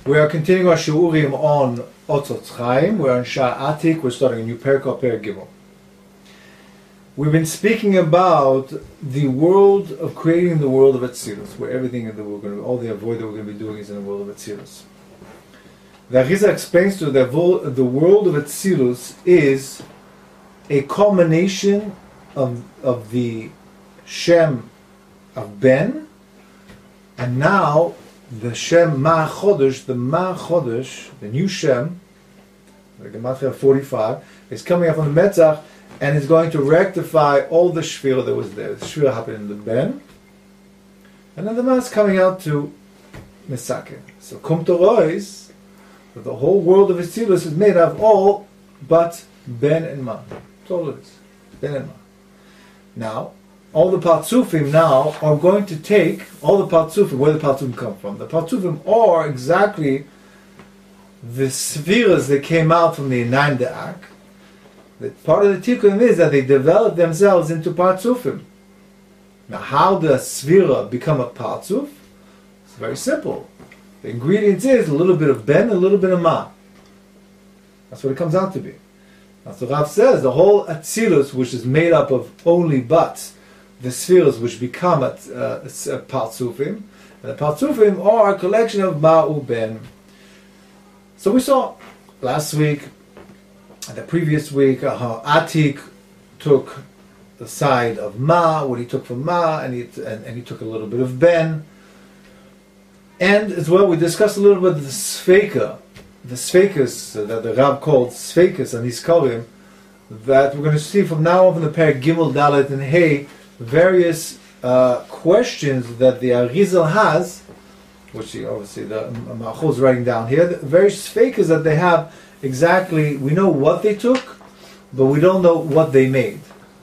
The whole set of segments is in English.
We are continuing our shiurim on Otzot Chaim. We're on Shah Atik. We're starting a new perek, Perek Gimel. We've been speaking about the world of creating the world of Atzilus, where everything that we're going to, all the avoid that we're going to be doing is in the world of Atzilus. The Arizal explains to the world of Atzilus is a culmination of the Shem of Ben, and now the Shem Ma'achodesh, the new Shem, the Gematria 45, is coming up on the Metzach and is going to rectify all the Shvira that was there. The Shvira happened in the Ben, and then the Ma is coming out to Mesake. So Kum Torois, that the whole world of Atzilus is made of all but Ben and Ma. That's all it is. Ben and Ma. Now, all the Partzufim now are going to take all the Partzufim. Where the Partzufim come from? The Partzufim are exactly the spheres that came out from the Einayim De'ak. That part of the Tikkun is that they develop themselves into Partzufim. Now, how does Sphira become a Partzuf? It's very simple. The ingredients is a little bit of Ben, a little bit of Ma. That's what it comes out to be. That's what Rav says. The whole Atzilus, which is made up of only but the spheres which become Partzufim, and the Partzufim are a collection of Ma'u Ben. So we saw last week and the previous week how Atik took the side of Ma, what he took from Ma, and he took a little bit of Ben. And as well, we discussed a little bit of the Sfeikas that the Rab called Sfeikas and Hiskarim, that we're going to see from now on from the Perek Gimel, Dalet, and Hey, various questions that the Arizal has, which obviously the Ma'achol is writing down here, the various Sfeikas that they have, exactly, we know what they took, but we don't know what they made.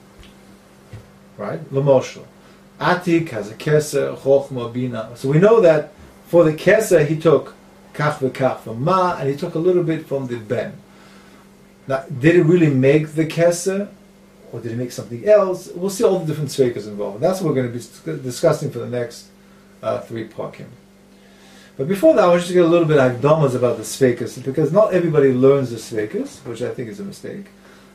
Right? L'moshel. Atik has a Keser, Chochma, Bina. So we know that for the Keser he took Kach v'Kach from Ma, and he took a little bit from the Ben. Now, did it really make the Keser, or did it make something else? We'll see all the different Sveikas involved. That's what we're going to be discussing for the next 3 Pakim. But before that, I want to just get a little bit of Hakdamas about the Sveikas, because not everybody learns the Sveikas, which I think is a mistake,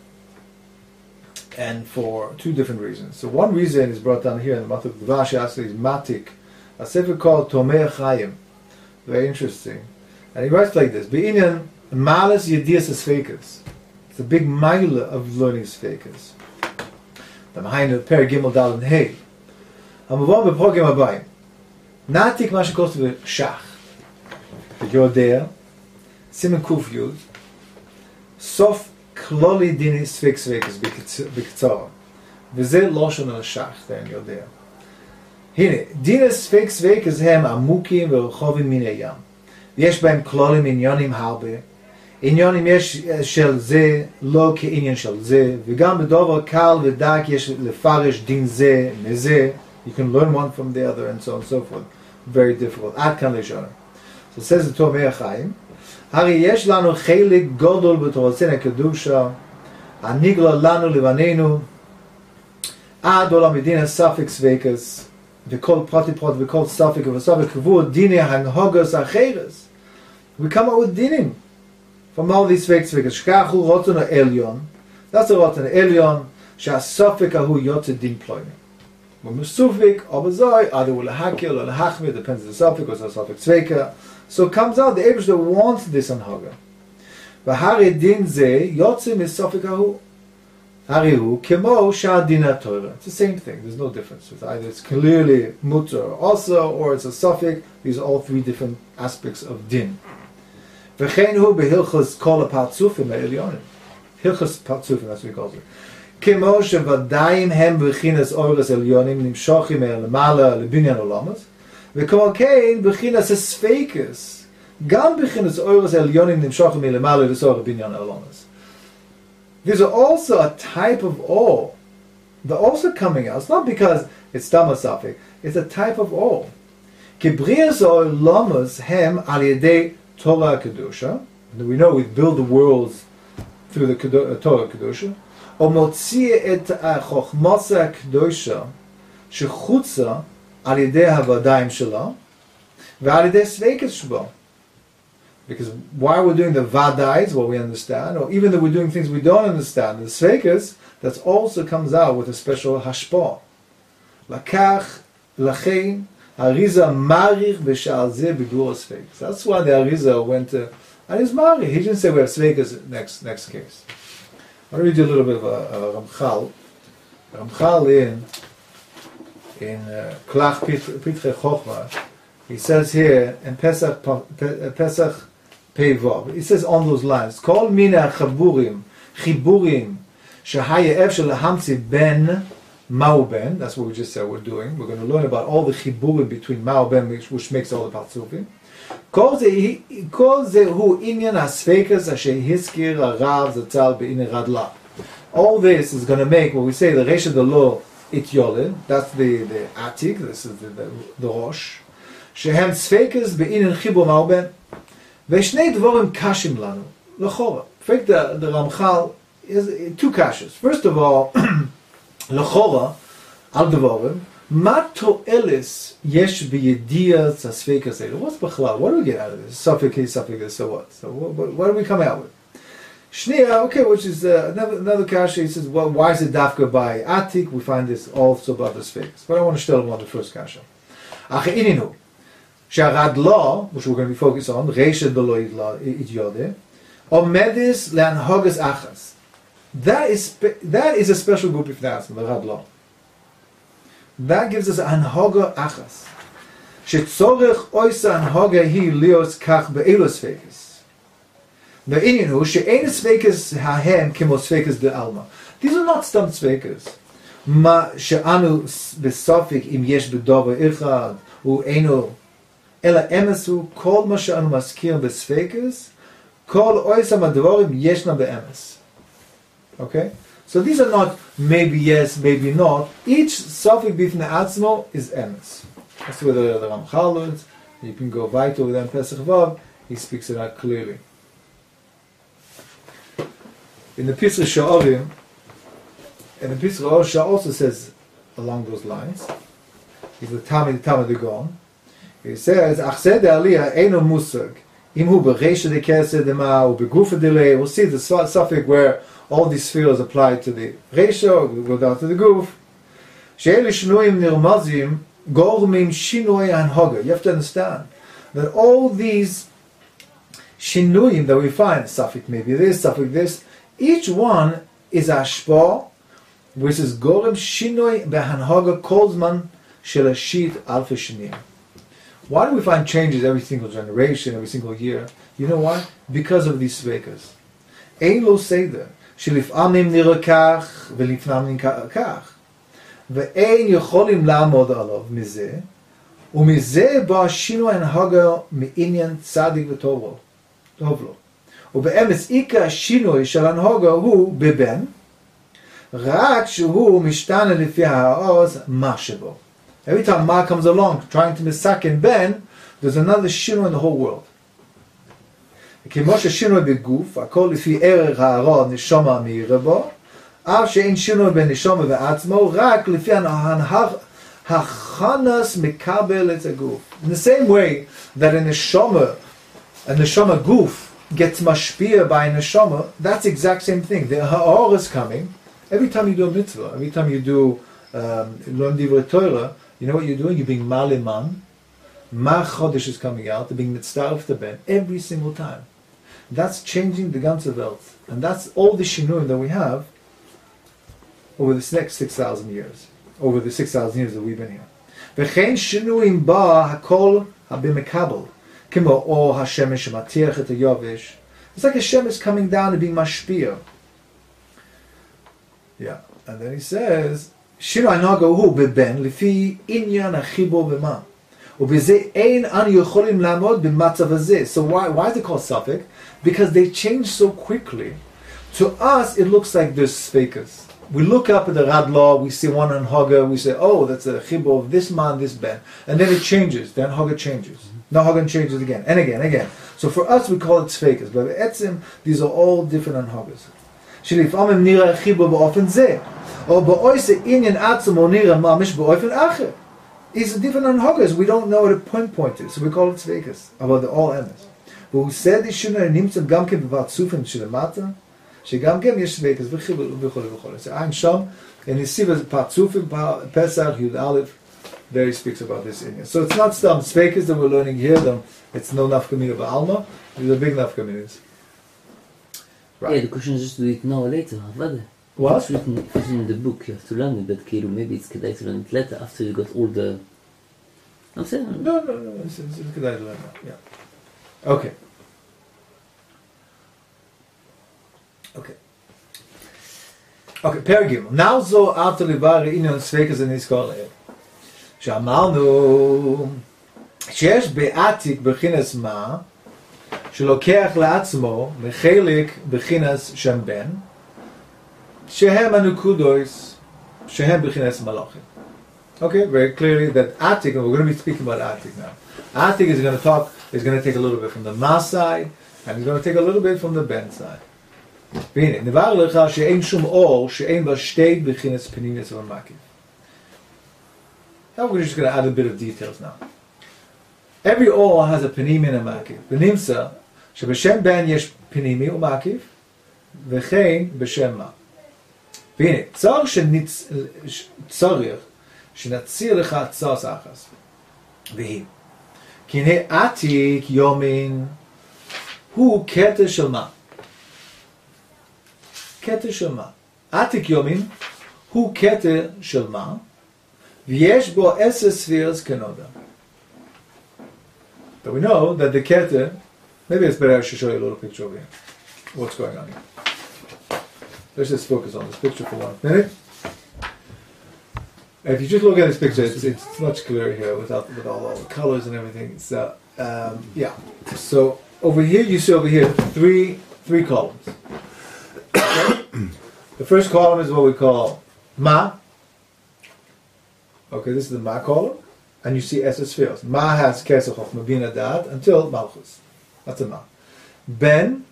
and for 2 different reasons. So one reason is brought down here in the Matuk Dvash Asli is Matik, a sefer called Tomei Chaim. Very interesting. And he writes like this: Be'inyan Malas Yedias Sveikas. It's a big mile of learning Sveikas. The Mahayin of Perek Gimel Dal and Hey. Hamuvon b'Progim Abayim. Natik ma shekos v'Shach. V'Yodea. Simen Kuf Yud. Sof Kloli Dini Sveik Sveikas b'Ktzara. V'zeh Loshon al Shach. Then Yodea. הנה, דין הספק ספקס הם עמוקים ורחובים מן הים. ויש בהם כלולים עניונים הרבה. עניונים יש של זה לא כעניין של זה, וגם בדובר קל ודק יש לפרש דין זה מזה. You can learn one from the other and so on and so forth. Very difficult. עד כאן לשון. So says the Tomei החיים, הרי יש לנו חלק גדול בתורתנו הקדושה, הנגלה לנו לבנינו, עד עולם מדין הספק ספקס, וכל פרטי פרט וכל ספק וספק קבוע דיני הנהוגos אחרס. We come out with dinim from all these ספקס. שכחו רוטון העליון. That's a רוטון העליון שהספק ההוא יוצא דין פלויני. ומסופק או בזוי, either הוא להקל או להחמיר, depends on the ספק או ספק ספקה. So it comes out the Eibishter wants this הנהוגה. והרי דין זה יוצא מספק ההוא. Harihu kemo sha'adin haTorah. It's the same thing. There's no difference. It's either it's clearly mutter also, or it's a suffix. These are all 3 different aspects of din. V'cheinu behilchos kol ha'partzufim ha'elyonim. Hilchos partzufim, that's what he calls it. Kemo shevadayim hem b'chinas oros elyonim nimshochim el lemala lebinyan olamas. V'kol kein b'chinas esfeikus. Gam b'chinas oros elyonim nimshochim el lemala l'sor lebinyan olamas. These are also a type of all. They're also coming out. It's not because it's Tamasafik. It's a type of all. Kibriyas or lamas hem al yedei Torah Kedusha. We know we build the worlds through the Torah Kedusha. Or motzi et chochmasa Kedusha shechutza al yedei havadayim shela ve'al yedei sveikas shbo. Because while we're doing the vadais, what we understand, or even though we're doing things we don't understand, the sveikas, that also comes out with a special hashpah. Lakach, lachein, Arizal marich b'shal zeh b'dur sveikas. That's why the Arizal went to, and he's marich. He didn't say we have sveikas next case. I'll read you a little bit of a Ramchal. Ramchal in Klach Pitche Chochma, he says here in Pesach Peivav, he says on those lines, Kol mina chiburim shehaya efshel lahamtzi ben ma'u ben. That's what we just said we're doing. We're going to learn about all the chiburim between ma'u ben, which makes all the partzufim. Kol zehu inyan hasfeikas asher hiskir harav zatzal be'inyan radla. All this is going to make what we say the Resh of the law it yolid. That's the atik. This is the rosh. Shehem sfeikas be'inyan chibur ma'u ben. Ve'shnei dvorim kashim lanu lechora. In fact, the Ramchal is two kashas. First of all, lechora al dvorim. Ma to'elis yesh b'yediyas hasfeikas elu. What's b'chalal? What do we get out of this? Suffolk is Suffolk is. So what? So what do we come out with? Shnia, okay, which is another kasha. He says, well, why is it dafka by atik? We find this also about the sfeikas. But I want to tell him on the first kasha. Ache'ininu. Sharad law, which we're going to be focused on, Reisha Belo Idyode, Omedis Leanhogas Achas. That is a special group of that's the Rad law. That gives us Anhoga Achas. Shetzorech Oisa Anhoga Hi Leos Kach Be'elos Fekes. Ve'ininu She'enes Fekes Hahem Kimos Fekes De Alma. These are not stumped Fekes. Ma She'anu Besofik Im Yesh Bedova Ichad U'enu Ela emesu kol ma she'anu maskir besfeikas kol oisam advorim yeshna be'emes. Okay? So these are not maybe yes, maybe not. Each suffix bifnei atzmo is emes. That's where the Ramchal learns. You can go weiter with them Pesach Vav. He speaks it out clearly. In the Pisra Sha'orim, and the Pisra Osha also says along those lines. He's the Tamid Gon. He says, Achsed Aliyah Eino Musag. Imhu Bereisha de Kesed Dema or Begufa Delay. We'll see the suffix where all these spheres apply to the Reisha, we go down to the Guf. She'eli Shnuim Nirmazim Gormim Shinoi Anhoga. You have to understand that all these Shinuim that we find, suffix maybe this, suffix this, each one is Ashpa, which is Gorem Shinoi Behanhoga Kolzman Shelashit Alfa Shinim. Why do we find changes every single generation, every single year? You know why? Because of these sveikas. Ein lo seder, שלפעמים נראה כך ולפעמים כך. ואין יכולים לעמוד עליו מזה, ומזה בא שינוי הנהגה מעניין צדיק וטוב לו. ובאמץ עיקר השינוי של הנהגה הוא בבן, רק שהוא משתנה לפי העוז מה שבו. Every time Ma comes along trying to misaken Ben, there's another shino in the whole world. כמו ששינוי בגוף, הכל לפי ערך הרע נשמה מאירה בו, אף שאין שינוי בנשמה בעצמו, רק לפי הכנס מקבל את הגוף. In the same way that a neshama goof gets mashpia by a neshama, that's the exact same thing. The ha'or is coming. Every time you do a mitzvah, every time you do learn divrei Torah, you know what you're doing? You're being maliman. Ma chodesh is coming out. They're being mitzdaref to Ben every single time. That's changing the ganze Welt. And that's all the shinuim that we have over this next 6,000 years. Over the 6,000 years that we've been here. V'chein shinuim ba hakol habimekabel. Kimo or hashemesh matiach et hayovish. It's like a shemesh coming down and being mashpia. Yeah. And then he says, Shino Anaga hu beben lifi inyan achibo b'ma. Ubeze ein an yocholim lamod b'matzav hazeh. So why is it called suffix? Because they change so quickly. To us, it looks like there's sfeikas. We look up at the Radlaw, we see one Anhaga, we say, oh, that's a chibo of this man, this ben. And then it changes. Then Haga changes. Now Haga changes again, and again, and again. So for us, we call it sfeikas. But etzim, these are all different Anhagas. Shilifamim nira chibo ba'ofen zeh. Or ba'oise inyan atzum or nira mamish ba'ofen acher. It's different Anhagas. We don't know what a point is. So we call it sfeikas. About the all emes. והוא עושה דישונה נמצא גם כן בפרצופים שלמטה, שגם כן יש ספקס וכו' וכו'. זה אין שם, ונסיב פרצופים פסח י"א, there he speaks about this in here. So it's not some speakers that we're learning here, it's no nafkamina ba'alma, these are big nafkaminas. Right. Yeah, the question is just to do it now or later. What? It's written in the book, you have to learn it, but maybe it's kedai to learn it later, after you got all the... I'm saying... No, it's kedai to learn that, yeah. Okay. פרק ג' now זו ארתא ליבארי עניין ספקס ונזכור לאל. שאמרנו שיש בעתיק בחינס מה שלוקח לעצמו מחלק בחינס שם בן שהם הנקודוס שהם בחינס מלאכים. Okay, very clearly that Atik, and we're going to be speaking about Atik now. Atik is going to take a little bit from the Ma side and he's going to take a little bit from the Ben side. והנה, נבהר לך שאין שום אור שאין בה שתי בחינס פנימיות ומקיף. Now we're just going to add a bit of details now. Every or has a pnimi and a makif. ונמצא שבשם בן יש פנימי ומקיף וכן בשם מה. והנה, צריך שנציע לך צוס אחס. והיא, כי הנה עתיק יומין הוא קטע של מה. קטע של מה. עתיק יומין הוא קטע של מה. ויש בו 10 ספירס כנודע. But we know that the Keter, maybe it's better I should show you a little picture over here. What's going on here? Let's just focus on this picture for 1 minute. If you just look at this picture, it's much clearer here with all the colors and everything. So, yeah. So over here, you see over here three columns. Okay? The first column is what we call Ma. Okay, this is the Ma column. And you see Esser spheres. Ma has Kesef of Mabina Dad until Malchus. That's a Ma. Ben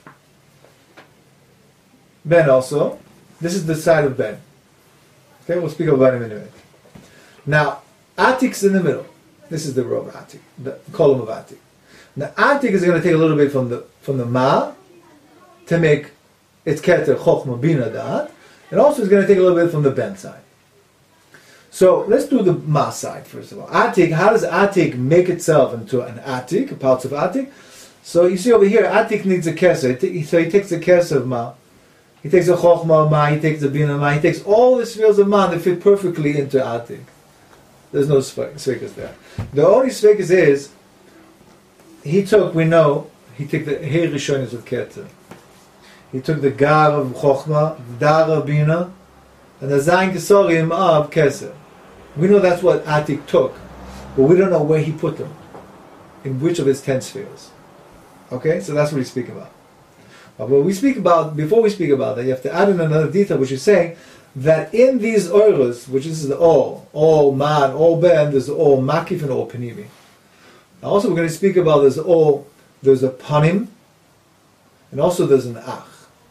also. This is the side of Ben. Okay, we'll speak about him in a minute. Now, Atik's in the middle. This is the row of Atik, the column of Atik. Now, Atik is going to take a little bit from the Ma to make its Keter Chochma Bina Dad, and also it's going to take a little bit from the Ben side. So let's do the Ma side first of all. Atik, how does Atik make itself into an Atik, parts of Atik? So you see over here, Atik needs a Keser. So he takes the Keser of Ma. He takes a Chochma Ma, he takes the Bina Ma, he takes all the spheres of Ma that fit perfectly into Atik. There's no Svekas there. The only Svekas is, he took the He Rishonis of Keter. He took the Gar of Chochma, Dar of Bina, and the Zayin Kesorim of Keser. We know that's what Atik took, but we don't know where he put them, in which of his 10 spheres. Okay, so that's what we speak about. But before we speak about that, you have to add in another detail, which is saying that in these oiros, which is the all man, all ben, there's all makif and all panimi. Also, we're going to speak about there's a panim, and also there's an ach.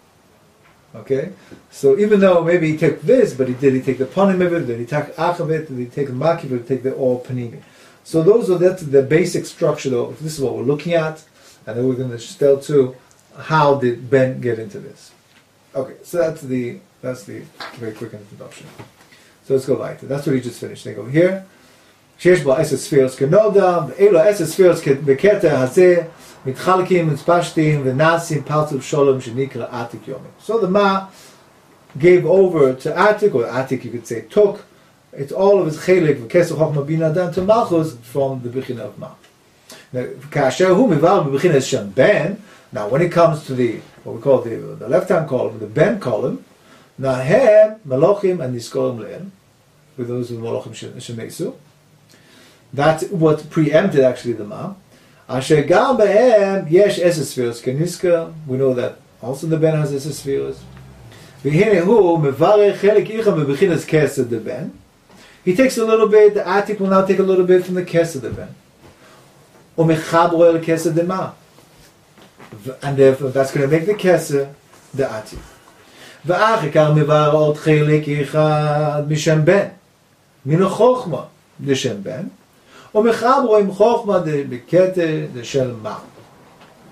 Okay, so even though maybe he took this, but did he take the panim of it? Did he take ach of it? Did he take the makif? Or did he take the all panimi? So that's the basic structure. Though this is what we're looking at, and then we're going to tell too how did Ben get into this. Okay, so that's the very quick introduction. So let's go right. That's what he just finished. They go here. שיש בו 10 ספירות כנודע, ואלו 10 ספירות בקטע הזה מתחלקים, מתפשטים ונעשים פרצוף שולם שנקרא עתיק יומי. So the Ma gave over to Atik, or Atik you could say took, it's all of his chelik וכסר חוכמה בינה דן to Malchus from the Bechina of Ma. Now, כאשר הוא מבאר בבחינת שם Ben, now when it comes to what we call the left-hand column, the Ben column, now הם מלוכים and נזכורים לאל, with those who מלוכים שמייסו. That's what preempted actually the Ma. אשר גם בהם יש 10 ספירות כנזכר, we know that also the Ben has 10 ספירות. והנה הוא מברך חלק איכא בבחינת כסר the Ben. He takes a little bit, the Atik will now take a little bit from the Keser the Ben. ומחברו אל כסר the Ma. And therefore that's going to make the Keser the Atik. ואחר כך מברך עוד חלק אחד משם בן. מן החוכמה לשם בן. ומחברו עם חוכמה בכתר של מה.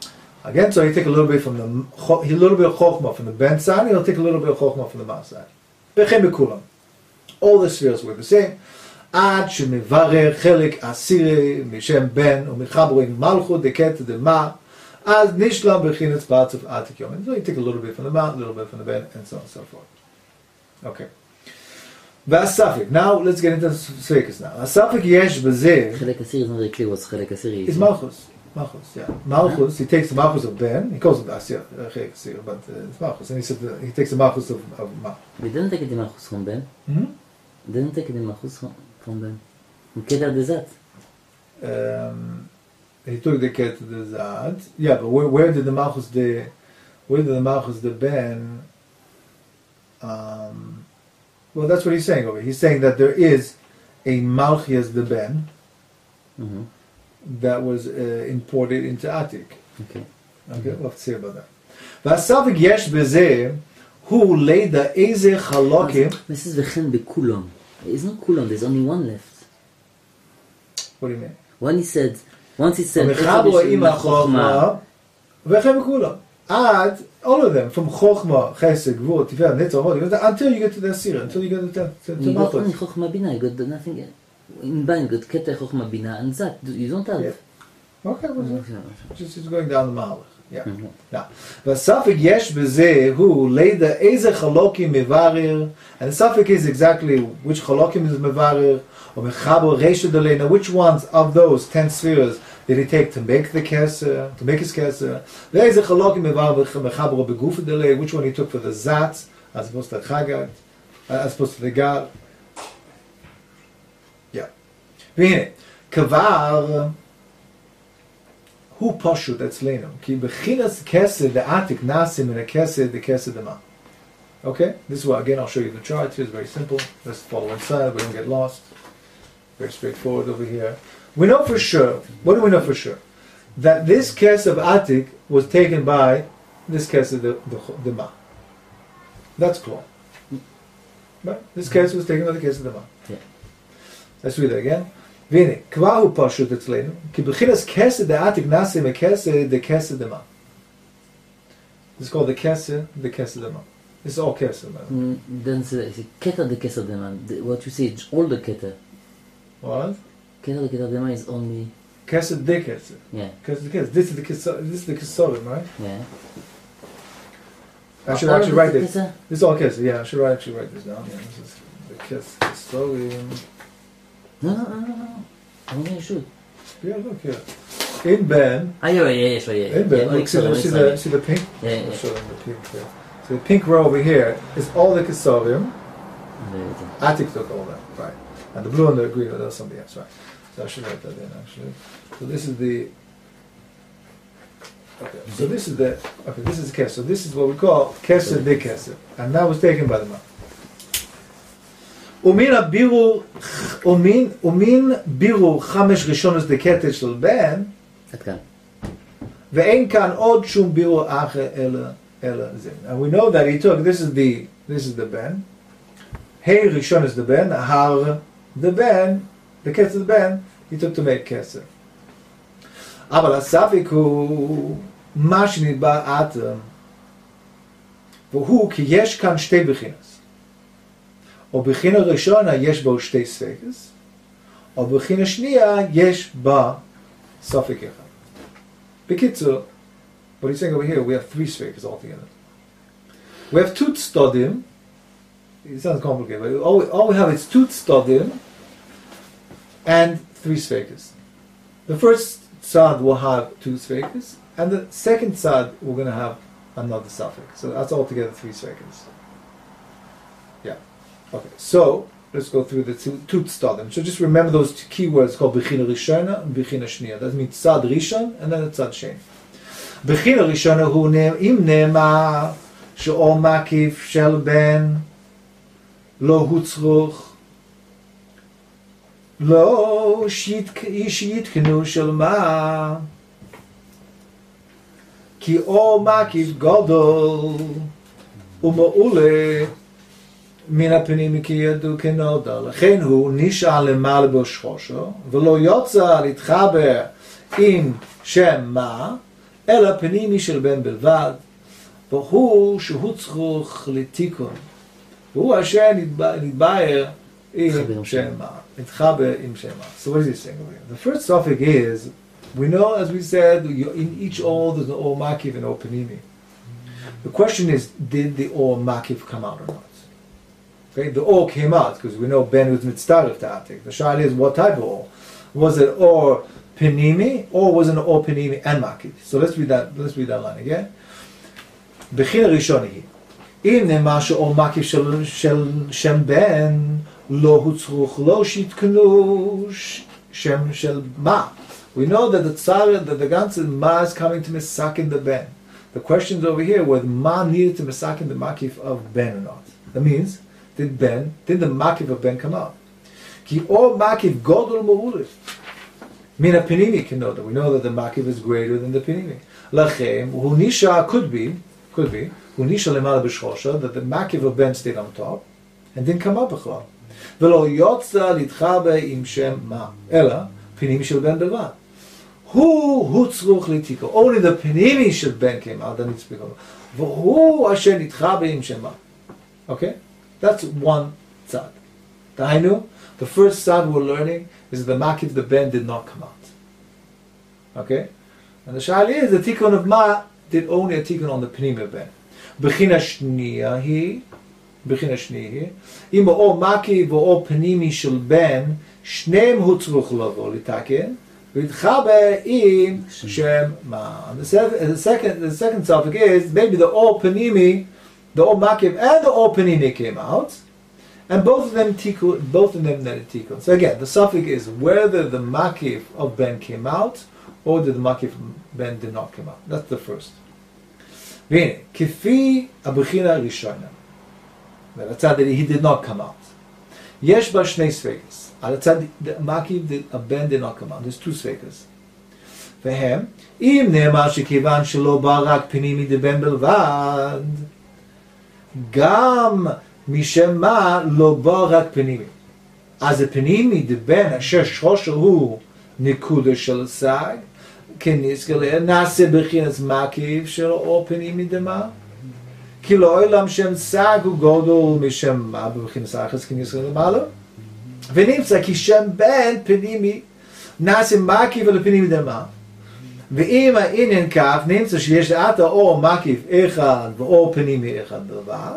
Again, so he take a little bit from a little bit of chokhmah from the ben side, and he'll take a little bit of chokhmah from the ma side. Bechem bekulam. All the spheres were the same. Ad shemivarer chelik asiri mishem ben u'michabro in malchut deket dema as nishlam bechinetz parts of atik yom. And so you take a little bit from the ma, a little bit from the ben, and so on and so forth. Okay. V'asafik. Now let's get into the sfekas now. Asafik yesh b'zeh. Chelek asiri is not very clear what's chelek asiri. It's malchus. Malchus, yeah. Malchus, he takes the malchus of Ben, he calls it Asir, but it's malchus, and he said he takes the malchus of Ma. We didn't take the malchus from Ben. Hmm? Didn't take the malchus from Ben. From Keter de Zat. He took the Keter de Zat. Yeah, but where did the malchus the Ben? Well, that's what he's saying over here. He's saying that there is a malchus de Ben. Mm-hmm. That was imported into Atik. Okay. Okay, we'll have to say about that. V'asavik yesh bezeh hu leida eze chalokim. This is v'chen bekulon. It's not kulon. There's only one left. What do you mean? Once he said. V'mechabro ima chokhmah v'chen bekulon. Add all of them from chokhmah, chesed, gvur, tiferet, netzah, hod, until you get to the asira, until you get to you got only chokhmah bina. You got nothing else. In Ben, you got Keter, chokhmah bina, and Zat. You don't have. Yeah. Okay, just going down the Mahalach. Yeah. Mm-hmm. Now, Vasafik yesh bezeh hu leida eze chalokim mevarir, and the suffix is exactly which chalokim is mevarir, or mechabo reisha delena, which ones of those 10 spheres did he take to make the keser, to make his keser? Eze chalokim mevarir mechabo begufa delena, which one he took for the Zat, as opposed to the Chagat, as opposed to the Gar. Yeah. V'hine, kavar. Who pashut etzleinu? Ki bechinas kesed the atik nasim and a kesed the kesed ma. Okay, this is what again I'll show you the chart. Here. It's very simple. Let's follow inside. We don't get lost. Very straightforward over here. We know for sure. What do we know for sure? That this kesed of atik was taken by this kesed the ma. That's clear. Right? This kesed was taken by the kesed the ma. Yeah. Let's read that again. והנה, כבר הוא פשוט אצלנו, כי בחינס כסד העתיק נעשה מכסד דכסד דמה. This is called the kesed dema. This is all kesed. Then say keter de kesed dema. What you say is all the keter. What? Keter de dema is only kesed de kesed. Yeah. Kesed de kesed. This is the kesorim, right? Yeah. I should actually write this. This is all kesed. Yeah, I should actually write this down. Yeah, this is the kesorim. No. I mean, you should. Yeah, look here. In Ben. Yeah. In Ben. Look, see the pink? Yeah. I'll show them the pink here. So the pink row over here is all the kesorim. Atik took all that, right? And the blue and the green, that's something else, right? So I should write that in actually. So this is the. Okay. So this is the. Okay, this is kesed. So this is what we call kesed de kesed, and that was taken by the man. Umin biru chamesh rishonos deketeh shel ben, ve'en kan od shum biru acher ela zin. And we know that he took. This is the ben. Hey rishon is the ben. Har the ben. The keteh the ben. He took to make keser. Aval asafik hu ma shenidba atam. V'hu ki yesh kan shtei bechinas. או בחינה ראשונה יש בו שתי ספקס, או בחינה שנייה יש בה ספק אחד. בקיצור, what he's saying over here, we have 3 ספקס altogether. We have 2 tzdodim. It sounds complicated, but all we have is 2 tzdodim and 3 sfekes. The first tzad will have 2 sfekes, and the second tzad we're going to have another suffix. So that's altogether 3 sfekes. Yeah. Okay. So let's go through the 2 tzadim. So just remember those 2 key words called bechina rishona and bechina shniya. That means tzad rishon and then a tzad sheni. Bechina rishona hu im ne'emar she'or makif shel ben lo hutzruch lo shiyitkenu shel ma ki or makif gadol uma'ule מן הפנים כי ידעו כנודע. לכן הוא נשאר למעלה בשחושו, ולא יוצא להתחבר עם שם מה, אלא פנימי של בן בלבד, והוא שהוא צריך לתיקון. והוא אשר נתבהר עם שם מה. נתחבר עם שם מה. So what is he saying over here? The first topic is, we know, as we said, in each all there's an or makif and or panimi. The question is, did the or makif come out or not? Okay, the or came out because we know Ben was mitzdarif to atik. The shayla is what type of or? Was it or panimi or was it or panimi and makif? So let's read that line again. Bechina rishoni hi. אם נאמר שאור מקיף של שם בן לא הוצרוך לא שיתקנו שם של מה. We know that the ganze ma is coming to misakin the ben. The question is over here whether ma needed to misakin the makif of ben or not. That means, did the makif of ben come out? Ki or makif godol ma'ulif. Mina pinimi can know that. We know that the makif is greater than the pinimi. Lachem, hunisha could be, Unisha lemala b'shchosha, that the makiv of Ben stayed on top and didn't come up b'chol. V'lo yotza litchabe im shem ma. Ela pinimi shel Ben b'vad. Hu hutzruch litiko. Only the pinimi shel Ben came out. Then it's because v'hu asher litchabe im shem ma. Okay, that's one tzad. Dainu, the first tzad we're learning is the makiv the Ben did not come out. Okay, and the shayla is the tikkun of ma did only a tikkun on the pinimi of Ben. Bechina shniya hi, im o maki vo panimi shel ben, shneim hutzruch lavo litaken, v'itchabe im shem ma. The second topic is maybe the o panimi, the o makiv and the o panimi came out, and both of them netted tikkun. So again, the suffix is whether the makiv of ben came out or did the makiv of ben did not come out. That's the first. והנה, כפי הבחינה הראשונה, ולצד he did not come out. יש בה שני ספקס. על הצד מקיף הבן did not come out. There's two ספקס. והם, אם נאמר שכיוון שלא בא רק פנימי דבן בלבד, גם משם מה לא בא רק פנימי. אז הפנימי דבן אשר שורשו הוא נקודה של סג, כנזכר נעשה בחינס מקיף של אור פנימי דמה, כי לא עולם שם סג הוא גודל משם מה בבחינס אחס כנזכר למעלה, ונמצא כי שם בן פנימי נעשה מקיף ולפנימי דמה, ואם העניין כך נמצא שיש לאט האור מקיף אחד ואור פנימי אחד בלבד,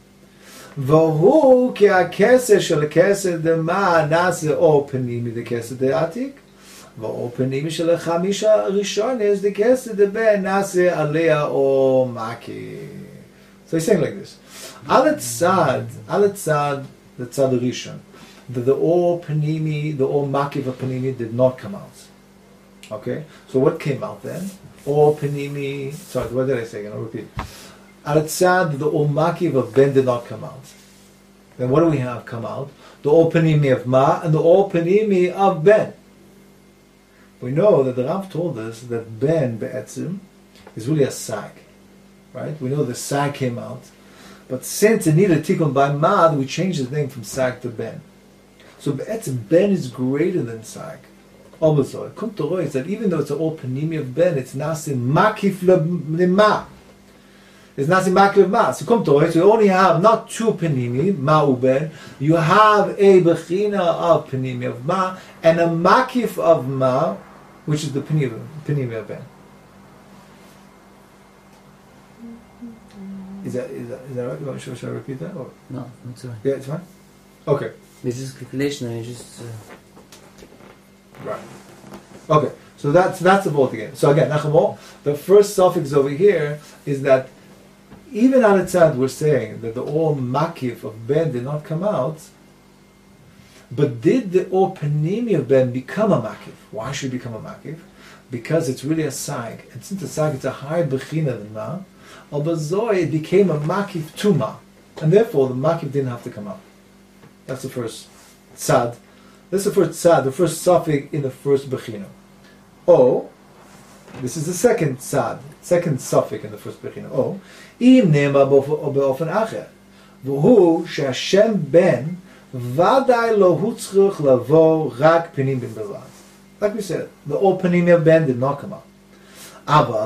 והוא כי הכסר של כסר דמה נעשה אור פנימי דכסר דעתיק, ואור פנימי של החמישה הראשון is the כסר דבן נעשה עליה אור מקיף. So he's saying like this. על הצד, the צד הראשון, the אור פנימי, the אור מקיף הפנימי did not come out. Okay? So what came out then? אור פנימי, sorry, what did I say again? I'll repeat. על הצד, the אור מקיף of Ben did not come out. Then what do we have come out? The אור פנימי of Ma and the אור פנימי of Ben. We know that the Rav told us that Ben Be'etzim is really a sag. Right? We know the sag came out. But since it needed tikkun by Ma, we changed the name from sag to Ben. So Be'etzim, Ben is greater than sag. Also, kommt to is that even though it's an all panimi of Ben, it's nasim makif lema. It's nasim makif ma. So kommt to so you only have not two panimi, ma u Ben, you have a bechina of panimi of ma, and a makif of ma, which is the panimi of Ben. Is that right? Should I repeat that? Or? No, it's all right. Yeah, it's fine? Okay. This is calculation and just... Right. Okay. So that's the both again. So again, Nachamol, the first suffix over here is that even on its side we're saying that the all makif of Ben did not come out, but did the all panimi of Ben become a makif? Why should it become a makif? Because it's really a sag. And since the sag it's a higher bechina than ma, Al-Bazoy, it became a makif to ma. And therefore the makif didn't have to come out. That's the first tzad. This is the first tzad, the first suffix in the first bechina. O, this is the second tzad, second suffix in the first bechina. O, im nema be'ofen acher, v'hu she'Hashem ben v'adai lo hu tzruch lavo rak penim bin b'vad. Like we said, the all panim of Ben did not come out. Aval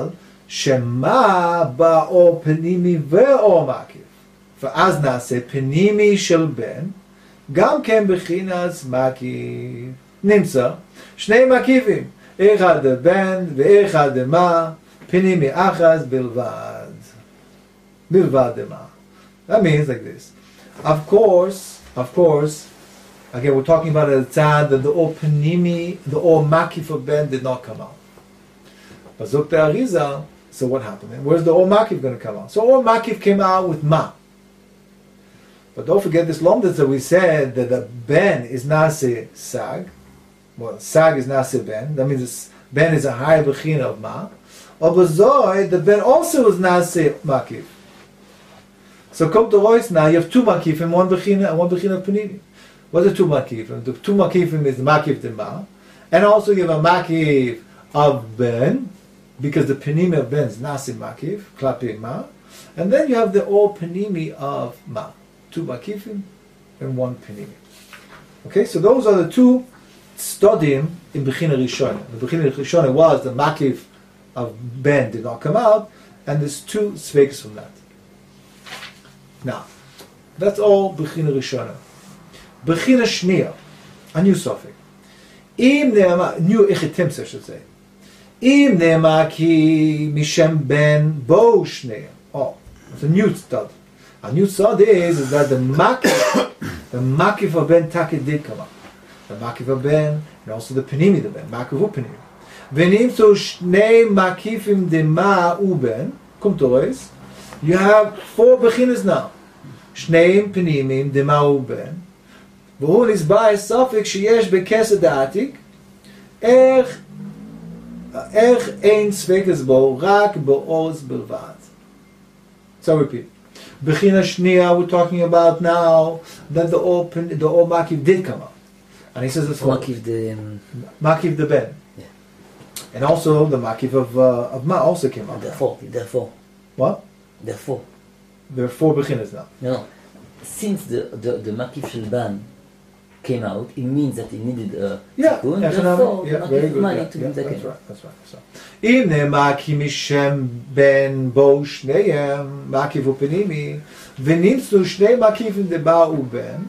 שמה באור פנימי ואור מקיף. ואז נעשה פנימי של בן, גם כן בחינת מקיף. נמצא שני מקיפים, אחד לבן ואחד למה, פנימי אחז בלבד. בלבד למה. That means like this. Of course, again, we're talking about at the time that the Or Panimi, the Or Makif of Ben did not come out. But Zuk the Arizal, so what happened then? Where's the Or Makif going to come out? So Or Makif came out with Ma. But don't forget this Lomdas that we said that the Ben is Nase Sag. Well, Sag is Nase Ben. That means Ben is a higher Bechina of Ma. Or Bazoi, the Ben also is Nase Makif. So come to Royce now, you have two Makifim, one Bechina and one Bechina of Panini. What's the two Makifim? The two Makifim is the Makif Dema, and also you have a Makif of Ben, because the Panimi of Ben is Nasi Makif, Klapi Ma, and then you have the Or Panimi of Ma. Two Makifim and one Panimi. Okay, so those are the two Stodim in Bechina Rishona. The Bechina Rishona was the Makif of Ben did not come out, and there's two Sveiks from that. Now, that's all Bechina Rishona. Bechina Shnia, a new suffix. Im ne'ama, new Echitimsa, I should say. Im ne'ama ki mishem ben bo Shnia. Oh, it's a new stud. A new stud is that the Makif of Ben Taki did come up. The Makif of Ben, and also the Panimi of Ben, Makif of Panimi. Venim so Shnei Makifim de Ma uben, come to us. You have four Bechinas now. Shneim Panimim de Ma uben. והוא נסבר סופק שיש בכסר דעתיק איך אין ספקס בו רק בעוז בלבד. So repeat. Bechina Shnia, we're talking about now that the Or Makif did come up. And he says it's Makif the Ben. Yeah. And also the Makif of Ma also came up. Therefore. What? Therefore. There are four Bechinas now. No. Since the Makif Shel Ben came out, it means that it needed a tikkun. Therefore, very good. That's right. So, אם נאמר כי משם בין בו שניהם, מקיף ופנימי, ונמצאו שני מקיפים דבאו בן,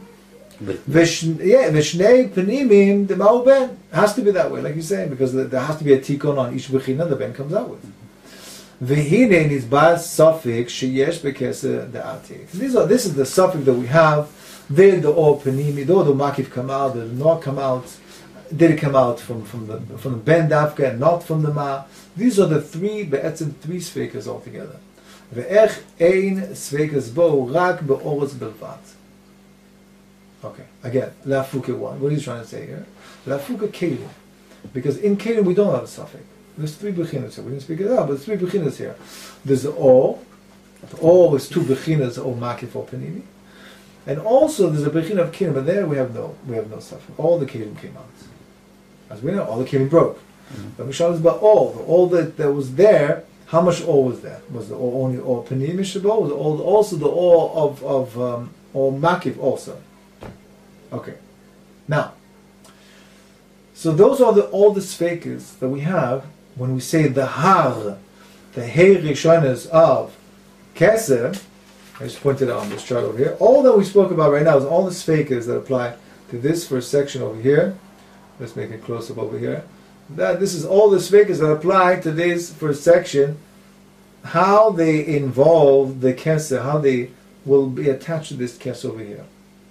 ושני פנימים דבאו בן. It has to be that way, like you say, because there has to be a tikkun on each bechina the ben comes out with. והנה נסבר סופק שיש בכסר דעתיק. This is the suffix that we have. Did the Or Panimi, though the Makif come out, did not come out, did it come out from the Ben Dafka and not from the Ma? These are the three Sveikas altogether. Ve'ech ein Sveikas bo rak be'oretz belvat. Okay, again, Lafuka 1. What are you trying to say here? Lafuka Kelim. Because in Kelim we don't have a suffix. There's three Bechinas here. We didn't speak it out, but there's three Bechinas here. There's the Or. The Or is two Bechinas, Or Makif or Panimi. And also there's a Bechina of Kelim, but there we have no suffering. All the Kelim came out. As we know, all the Kelim broke. But Mishal is about all that was there. How much Or was there? Was the Or only Or Panim Mishabo? Was the also the Or of Or Makif also? Okay. Now, so those are all the Sveikas that we have when we say the Har, the Hey Rishonas of Keser. I just pointed out on this chart over here. All that we spoke about right now is all the Sveikas that apply to this first section over here. Let's make a close-up over here. This is all the Sveikas that apply to this first section, how they involve the Keser, how they will be attached to this Keser over here.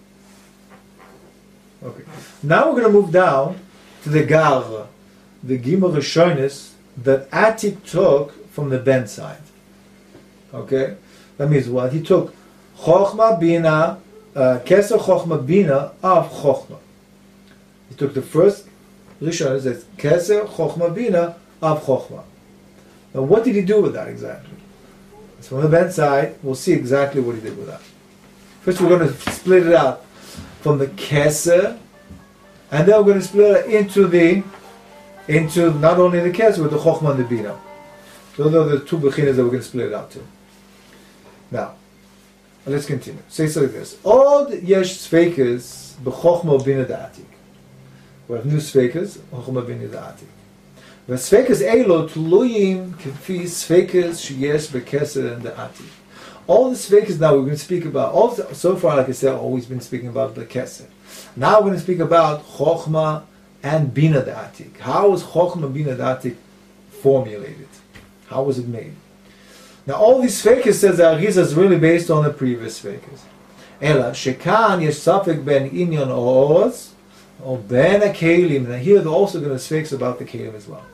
Okay. Now we're going to move down to the Gar, the Gimel Rishonis that Atik took from the Ben side. Okay? That means what? He took Chochma Bina, Keser Chochma Bina of Chochma. He took the first Rishon, it says Keser Chochma Bina of Chochma. Now what did he do with that exactly? So on the Ben side, we'll see exactly what he did with that. First we're going to split it out from the Keser, and then we're going to split it into not only the Keser, but the Chochma and the Bina. So those are the two Bechinas that we're going to split it out to. Now, let's continue. Say something like this. Od yesh sveikas b'chochma bina da'atik. We have new sveikas, chochma bina da'atik. וספקס אלו תלויים כפי ספקס שיש בכסר דעתיק. All the sfekes now we're going to speak about, so far, like I said, always been speaking about the Kesser. Now we're going to speak about Chochmah and Bina Da'atik. How was Chochmah Bina Da'atik formulated? How was it made? Now all these sfekes, says the Arizal, is really based on the previous sfekes. Ela, shekan yesh safek ben inyon oz, or ben a-kelim. Now here they're also going to sfekes about the kelim as well.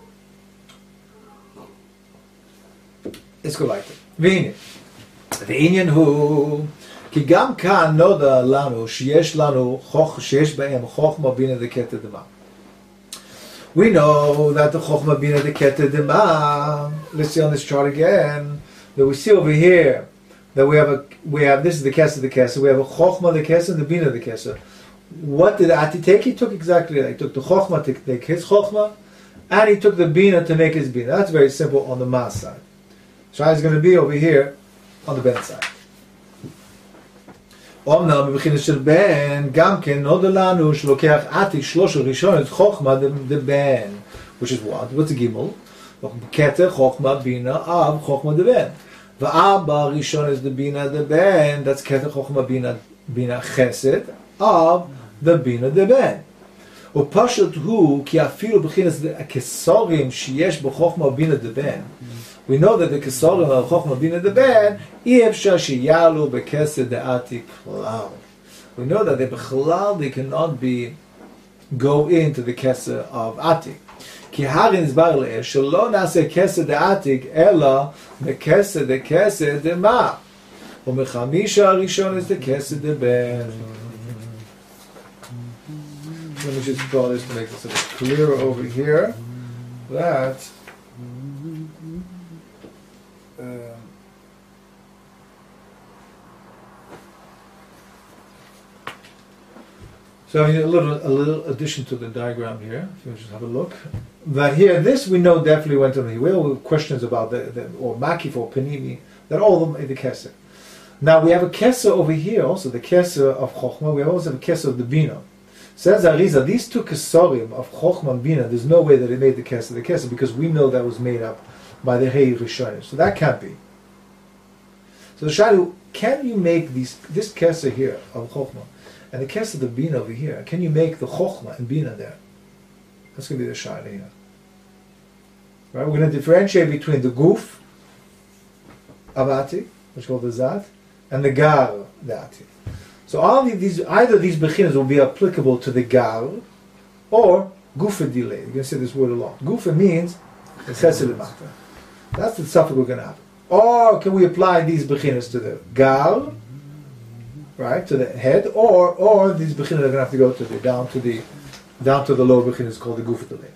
Let's go like that. V'hineh. העניין הוא כי גם כאן נודע לנו שיש לנו שיש בהם חוכמה בינה דקתא דמא. We know that the חוכמה בינה דקתא דמא, let's see on this chart again, that we see over here that we have this is the kesser, we have a chokhmah the kesser and the bina the kesser. What did Ati take? He took exactly that. He took the chokhmah to make his chokhmah, and he took the bina to make his bina. That's very simple on the mas side. Shai is going to be over here on the ben side. אומנם מבחינת של בן, גם כן נודע לנו שלוקח עתיק שלוש הראשון את חוכמה דבן, which is what? What's a גימל? כתר חוכמה בינה אב חוכמה דבן. ואבא הראשון is the בינה דבן, that's כתר חוכמה בינה חסד, אב דבינה דבן. ופשוט הוא כי אפילו בחינת הכסורים שיש בחוכמה בינה דבן, we know that the Kesorim of Chochmah Bina Deben, אי אפשר שיעלו בכסר דעתיק כלל. We know that they cannot go into the Kesser of Atik. כי הרי נסבר לאל שלא נעשה כסר דעתיק אלא בכסר דכסר דמה. ומחמישה הראשון is the כסר דבן. Let me just call this to make this a bit clearer over here. That so a little addition to the diagram here, if you just have a look. That here, this we know definitely went on here. We have questions about or Makif or Panimi, that all of them are the Kesser. Now we have a Kesser over here, also the Kesser of Chochmah, we also have a Kesser of the Bina. Says Arizal, these two Kesorim of Chochmah and Bina, there's no way that it made the Kesser because we know that was made up by the Hei Rishonim. So that can't be. So Shalu, can you make this Kesser here of Chochmah and the Kesser of the Bina over here, can you make the Chochmah and Bina there? That's going to be the Shaila here. Right? We're going to differentiate between the Guf of Atik, which is called the Zat, and the Gar the Atik. So either these Bechinas will be applicable to the Gar or Gufa delay. You're going to say this word a lot. Gufa means the Chesed Mata. That's the suffix we're going to have. Or can we apply these Bechinas to the Gar, right, to the head, or these Bechinas are going to have to go to the down to the lower Bechinas called the Gufa delay.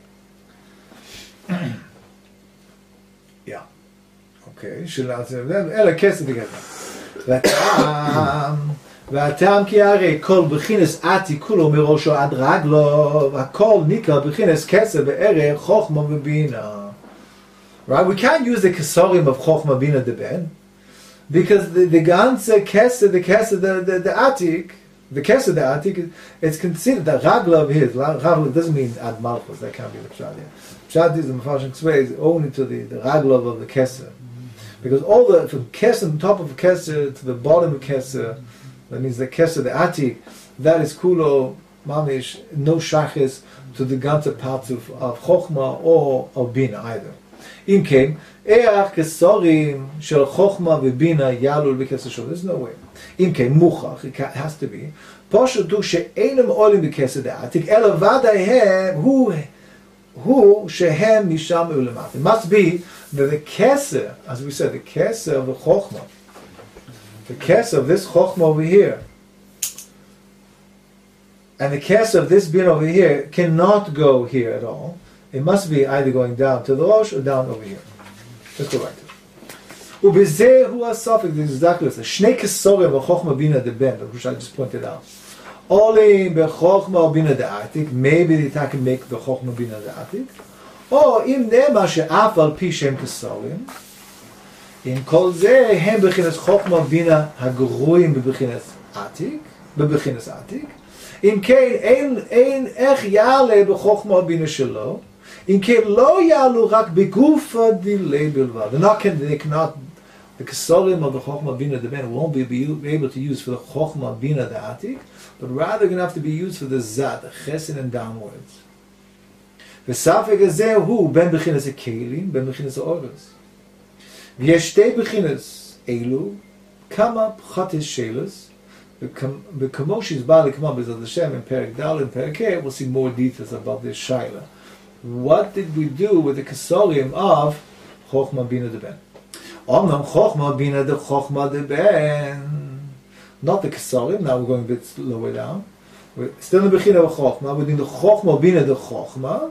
Yeah. Okay. Ela Kesed together. והטעם כי הרי כל בחינס עתי כולו מראשו עד רגלו והכל ניקר בחינס כסר בערך חוכמה ובינה. Right? We can't use the kesorim of Chochmah Bina Deben because the ganze kesser, the atik, the kesser the atik, it's considered the ragla of his. Ragla doesn't mean ad malchus. That can't be the pshat. Pshat is the mafashik is only to the ragla of the kesser, because all the from kesser, from top of kesser to the bottom of kesser, that means the kesser the atik, that is kulo mamish, no shachis to the ganze parts of Chochmah or of Bina either. אם כן, איך כסורים של חוכמה ובינה יעלו בכסר שלו. There's no way. אם כן, מוכח, it has to be, פשוט הוא שאינם עולים בכסר דעתיק, אלא ודאיהם הוא שהם משם ולמטה. It must be that the kesser, as we said, the kesser of the chokhmah, the kesser of this chokhmah over here, and the kesser of this bin over here cannot go here at all. It must be either going down to the Rosh or down over here. Let's go right there. ובזה הוא הסופק, this is exactly what it says. שני כסורים בחוכמה בינה דבן, which I just pointed out. עולים בחוכמה או בינה דעתיק, maybe they can make the חוכמה בינה דעתיק, או אם נאמר שאף על פי שהם כסורים, עם כל זה הם בבחינת חוכמה בינה הגרועים בבחינת עתיק, אם כן אין איך יעלה בחוכמה בינה שלו, In case lo yalu rak begufa delay bilvad. They cannot, the kesolim of the chokhmah bina the ben won't be able to use for the chokhmah bina the atik, but rather going to have to be used for the zat, the chesed and downwards. V'safek hazeh hu ben bechinas kelim, ben bechinas oros. V'yesh shtei bechinas elu, kama pchatis shelas. The Kamoshi is Bali Kamam B'ezrat Hashem in Perek Dal and Perek Hey. We'll see more details about this shaila. What did we do with the Kesorim of Chochmah Bina de Ben? Omnam Chochmah Bina de Chochmah de Ben. Not the Kesorim. Now we're going a bit lower down. We're still in the Bechina of Chochmah. We're doing the Chochmah Bina de Chochmah.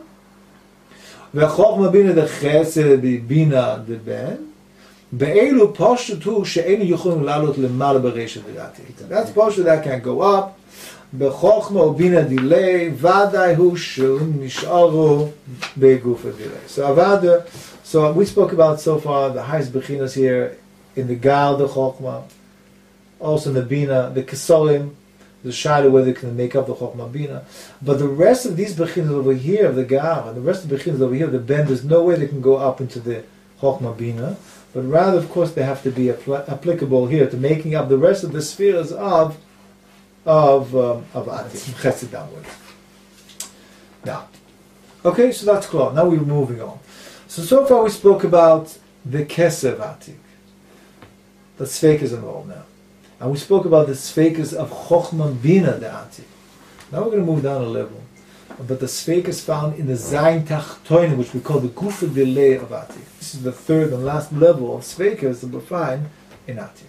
Chochmah Bina de Chesed Bina de Ben. Be'elu poshutu she'enu yuchum lalot lemala b'reisha v'dati. That's poshu that can go up. Be'chochma ubina delay vaday hu shum nisharu be'gufa delay. So avada. So we spoke about so far the highest bechinas here in the gal the chochma, also in the bina, the kesolim, the shadow where they can make up the chochma bina. But the rest of these bechinas over here of the gal and the rest of the bechinas over here of the ben, there's no way they can go up into the chochma bina. But rather, of course, they have to be applicable here to making up the rest of the spheres of Atik, Chesed downwards. Now, okay, so that's clear. Now we're moving on. So far we spoke about the Keser Atik. The Sfeikas involved now. And we spoke about the Sfeikas of Chochmah Bina the Atik. Now we're going to move down a level. But the Sfeikas found in the Zayin Tachtoin, which we call the Gufa Delay of Atik. This is the third and last level of Sfeikas that we find in Atik.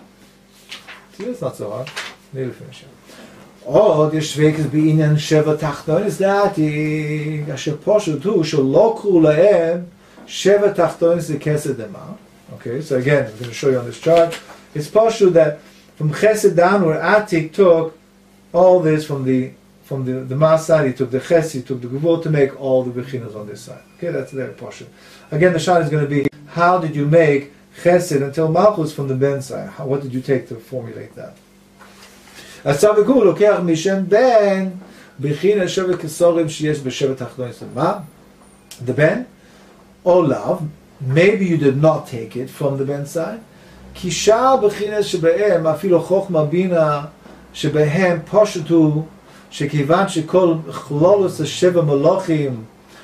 See, that's not so hard. Nearly finish it. Oh, the Sfeikas be'inyan Sheva Tachtoin is the Atik. Asher poshu tu, shalokru lahem, Sheva Tachtoin is the Kesed Dema. Okay, so again, I'm going to show you on this chart. It's poshu that from Chesed downward, Atik took all this from the Mas side, he took the Ches, he took the Gevurah to make all the Bechinas on this side. Okay, that's their portion. Again, the shot is going to be, how did you make Chesed until Malchus from the Ben side? What did you take to formulate that? Asavigu lokeach mishem Ben Bechina Shevet Kesorim sheyesh b'Shevet Tachtonis. Ma, the Ben, Olav. Maybe you did not take it from the Ben side. Kishar Bechinas shebehem afilu Chochmah Bina shebehem poshutu. שכיוון שכל כלולוס השבע מלוכים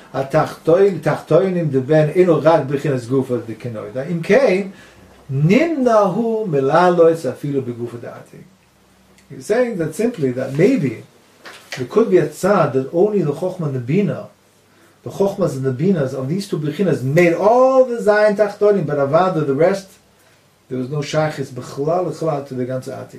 התחתונים דבן אינו רק בחינס גופה דקנוידא, אם כן נמנע הוא מלעלויס אפילו בגופה דעתי. He's saying that simply that maybe there could be a tzad that only the chokhmah and the bina, the chokhmas and the binas of these two bechinas made all the zayin tachtonim, but avada the rest there was no shaychis b'chlal to the ganze atik.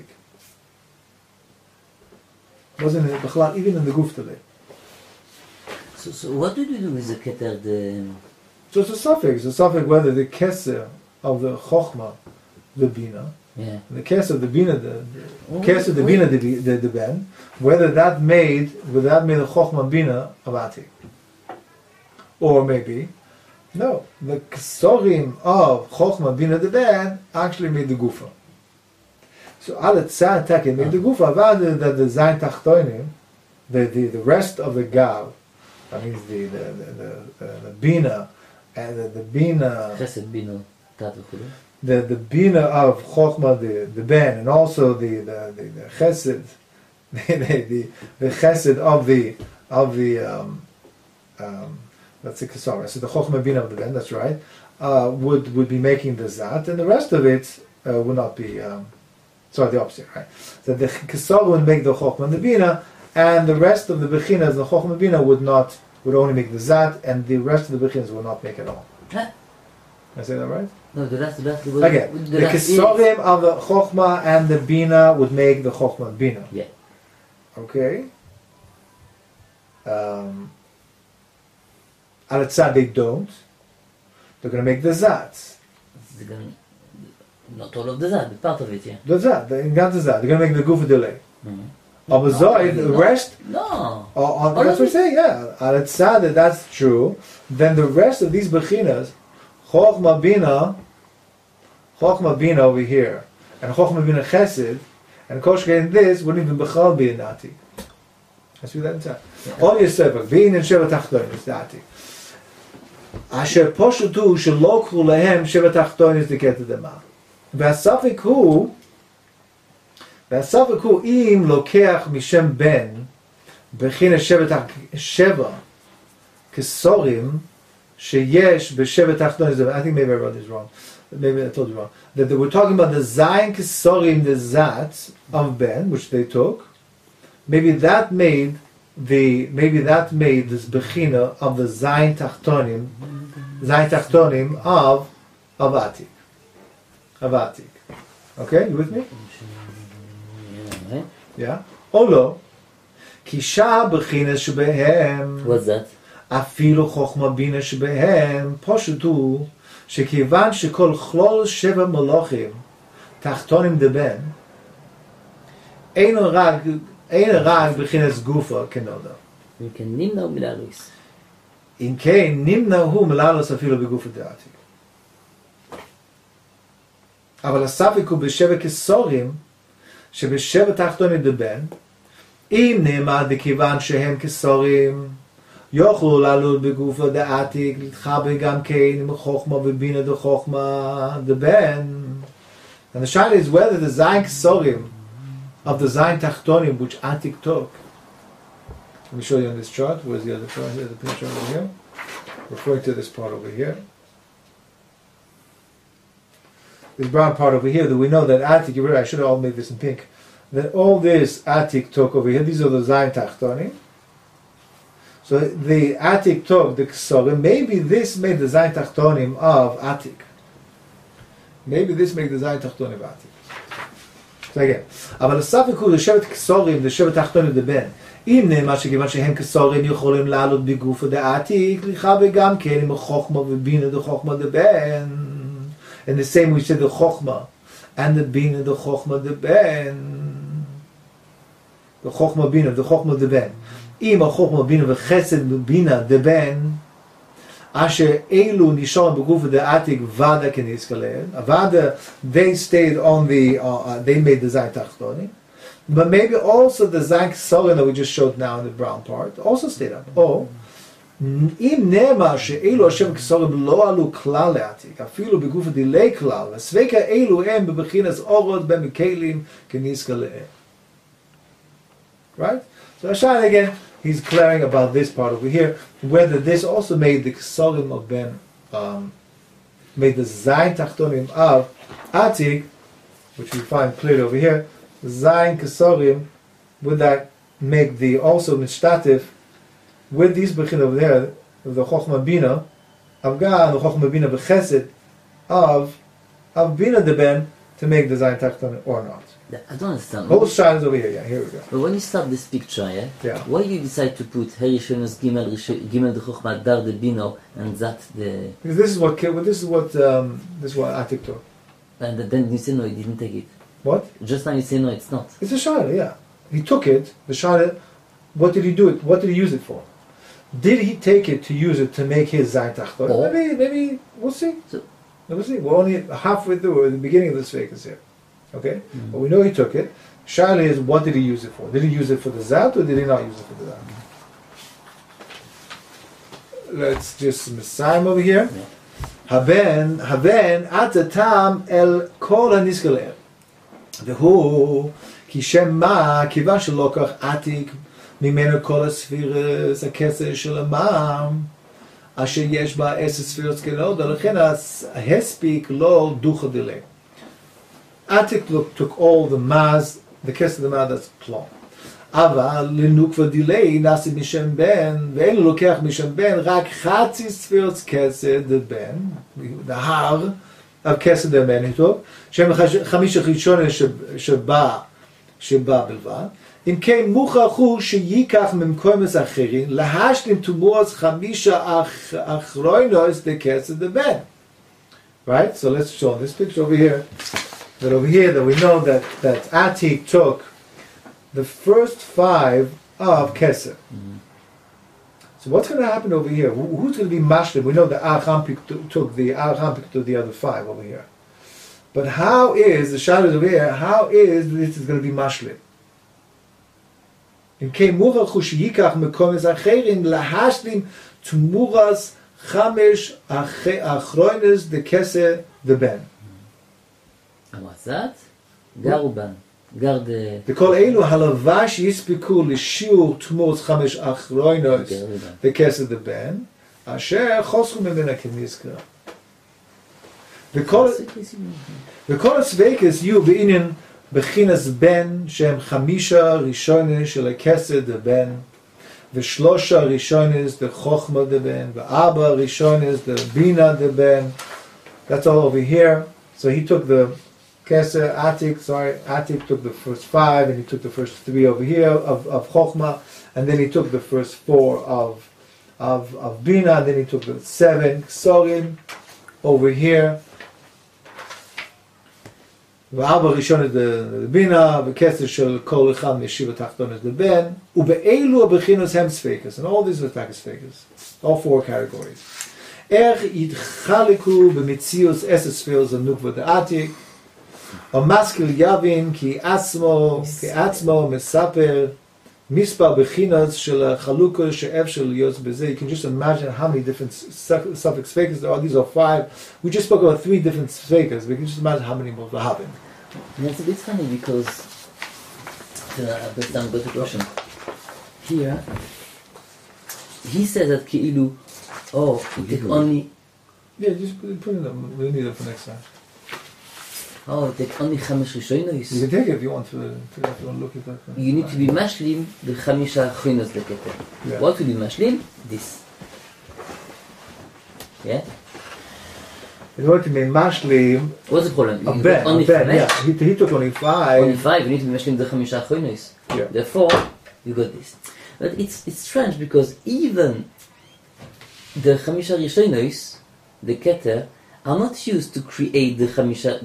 Wasn't it b'chlal even in the guf today. So what did you do with the keter? So it's a suffix whether the keser of the chokhmah, the bina, the keser of the bina, the keser of the bina, the ben, whether that made the chokhmah bina of atik, or maybe no, the kesorim of chokhmah bina the ben actually made the gufa. So al tzad taken made the gufa. Rather that the zayin tachtonim, the rest of the gav, that means the bina and the bina, chesed bina, the bina of chokhmah, the ben, and also the chesed, the chesed of the that's the kesara. So the chokhmah bina of the ben, that's right, would be making the zat, and the rest of it would not be. Sorry, the opposite, right? So the kesara would make the chokhmah and the bina, and the rest of the bechinas, the chokhmah bina would only make the zat, and the rest of the bechinas would not make at all. Did I say that right? No, the rest again, the kesorim of the chokhmah and the bina would make the chokhmah and bina. Yeah. Okay. Al tzad they don't. They're going to make the zat. Not all of the zat, but part of it, yeah. The zat, the zat. They're going to make the gufa delay. The rest. No. That's what we're saying. Yeah. Al tzad that's true. Then the rest of these bechinas, chokhmah bina over here, and chokhmah bina chesed, and koshke in this wouldn't even bechal be in atik. Let's read that inside. All your sefer, being in sheva tachtoin is the atik. אשר פשוט הוא שלא קראו להם שבע תחתונס דקתא דמא. והספק הוא אם לוקח משם בן בחינת שבע כסורים שיש בשבע תחתונס. I think maybe I wrote this wrong. Maybe I told you wrong. That we're talking about the Zayin Kesorim, the Zat of Ben, which they took. Maybe that made this Bechina of the Zayin Tachtonim of Atik. Okay, you with me? Yeah. Olo, Kisha Bechina Shebehem. What's that? אפילו חוכמה בינה שבהם, פשוט הוא שכיוון שכל כלול שבע מלוכים תחתונים דבן, אין רק בחינת גופה כנודע. אם כן נמנע הוא מלאלוס. אם כן נמנע הוא מלאלוס אפילו בגופה דעתי. אבל הספק הוא בשבע כסורים, שבשבע תחתונים דבן, אם נאמר דכיוון שהם כסורים, יוכלו לעלות בגופה דעתיק, להתחבר גם כן עם חוכמה ובינה דחוכמה דבן. And the shayla is whether the Zayin Kesorim of the Zayin Tachtonim which Atik took. Let me show you on this chart. Where's the other chart? Here's the picture over here. Referring to this part over here. This brown part over here, that we know that Atik, I should have all made this in pink, that all this Atik took over here, these are the Zayin Tachtonim. So the Atik took the Kesorim. Maybe this made the Zayin Tachtonim of Atik. Maybe this made the Zayin Tachtonim of Atik. So again, אבל הספק הוא לשבט כסורים, לשבט תחתונים דבן. אם נאמר שכיוון שהם כסורים יכולים לעלות בגופה דעתיק, לחבר גם כן עם החוכמה ובינה דחוכמה דבן. And the same we said the Chochma and the Bina, the Chochma deben. The Chochma Bina, the Chochma deben. Im HaChochma Bina v'Chesed Bina deben. Asher Elu Nishon B'Gufa de'Atik Vada K'Nizkaleh. Vada, they stayed on the, they made the Zayin Tachtonim. But maybe also the Zayin Kesorim that we just showed now in the brown part also stayed up. Oh. אם נאמר שאלו השם כסורים לא עלו כלל לעתיק, אפילו בגוף הדילי כלל, הספקה אלו הם בבחינס אורות במקלים כניסקה להם. Right? So Hashan again, he's clearing about this part over here, whether this also made the Kesorim of Ben, made the Zayin Tachtonim of Atik, which we find clear over here, the Zayin Kesorim, would that make the also Mishtatif with these bechin over there, the Chochma Bina, of God, the Chochma Bina B'Chesed, of Bina Deben, to make the Zayin Tachtonim or not. I don't understand. Both sides over here, yeah, here we go. But when you start this picture, yeah. Why you decide to put Hey Yeshonus Gimel the Chochma Dar the Bino and that the... Because this is what Atik took. And then you say no, he didn't take it. What? Just now you say no, it's not. It's a Shayla, yeah. He took it, the Shayla, what did he do it? What did he use it for? Did he take it to use it to make his Zayin Tachtonim? Oh. Maybe, we'll see. We'll see. We're only halfway through, or the beginning of the Sveikas here. Okay? Mm-hmm. But we know he took it. Shayla is, what did he use it for? Did he use it for the Zat, or did he not use it for the Zat? Let's just Messiah over here. Haben atatam el kol haniskaleh. Vehu ki shema kivan shelokach atik ממנו כל הספירס, הכסר של המעם, אשר יש בה 10 ספירות כנוד, ולכן ההספיק לא דוחה דילי. Atik took all the maz, the kesser the maz that's plum. אבל לנוקבה דילי נעשה משם בן, ואין לוקח משם בן רק חצי ספירות כסר דבן, ההר, הכסר דבן איתו, שהם 5 חיצונים שבא בלבד, אם כן מוכרח הוא שייקח ממקומות אחרים להשלים תמורות 5 אחרונות לכסר דבן. Right? So let's show this picture over here. That we know that Atik took the first 5 of Keser. Mm-hmm. So what's going to happen over here? Who's going to be mashlim? We know that Arampik took the other 5 over here. But how is the shadows over here? How is this going to be mashlim? אם כן מוכרח הוא שייקח מקומות אחרים להשלים תמורות Chamesh Achroines de Kese de Ben. And what's that? Garuban. Gar the... וכל אלו הלבש יספיקו לשיעור תמות חמש אחרונות בכסד הבן, אשר חוסכו ממנה כנזכר. וכל הסבקס יהיו בעניין בחינס בן שהם 5 ראשונים של הכסד הבן, ו3 ראשונים לחוכמה דבן, ו4 ראשונים לבינה דבן. That's all over here. So he took the Keser, Atik took the first 5, and he took the first 3 over here of Chokhmah, and then he took the first 4 of Bina, and then he took the 7 Ksorim over here. וארבע ראשון זה בינה, וכסר של כל אחד משיב התחתונת לבן, ובאלו הבחינוס הם ספקס, and all these are ספקס, all 4 categories. איך יתחלקו במציאוס ספילס הנוקבה דעתיק, המשכיל יבין כי עצמו מספר מספר בחינוס של החלוקה שאפשר להיות בזה. You can just imagine how many different suffix fakers there are. These are 5. We just spoke about 3 different fakers. We can just imagine how many more will happen. And it's a bit funny because based on the question here, he says that Ki'ilu, it take only... Yeah, just put it up. We'll need it for next time. It take only 5 Rishonos. You can take it if you want to look at that. You need to be mashlim the 5 Chinos leketer. Yeah. What will be mashlim? This. Yeah? In order to be mashlim... What's the problem? A ben, yeah. He took only 5. Only 5, you need to be mashlim the 5 Chinos. Yeah. Therefore, you got this. But it's strange because even the 5 Rishonos, the keter, are not used to create the Chamisha,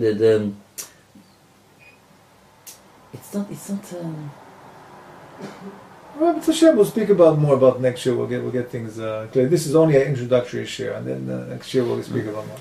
it's not Well, but Hashem we'll speak about more about next year. We'll get things clear. This is only an introductory share, and then next year we'll speak about more.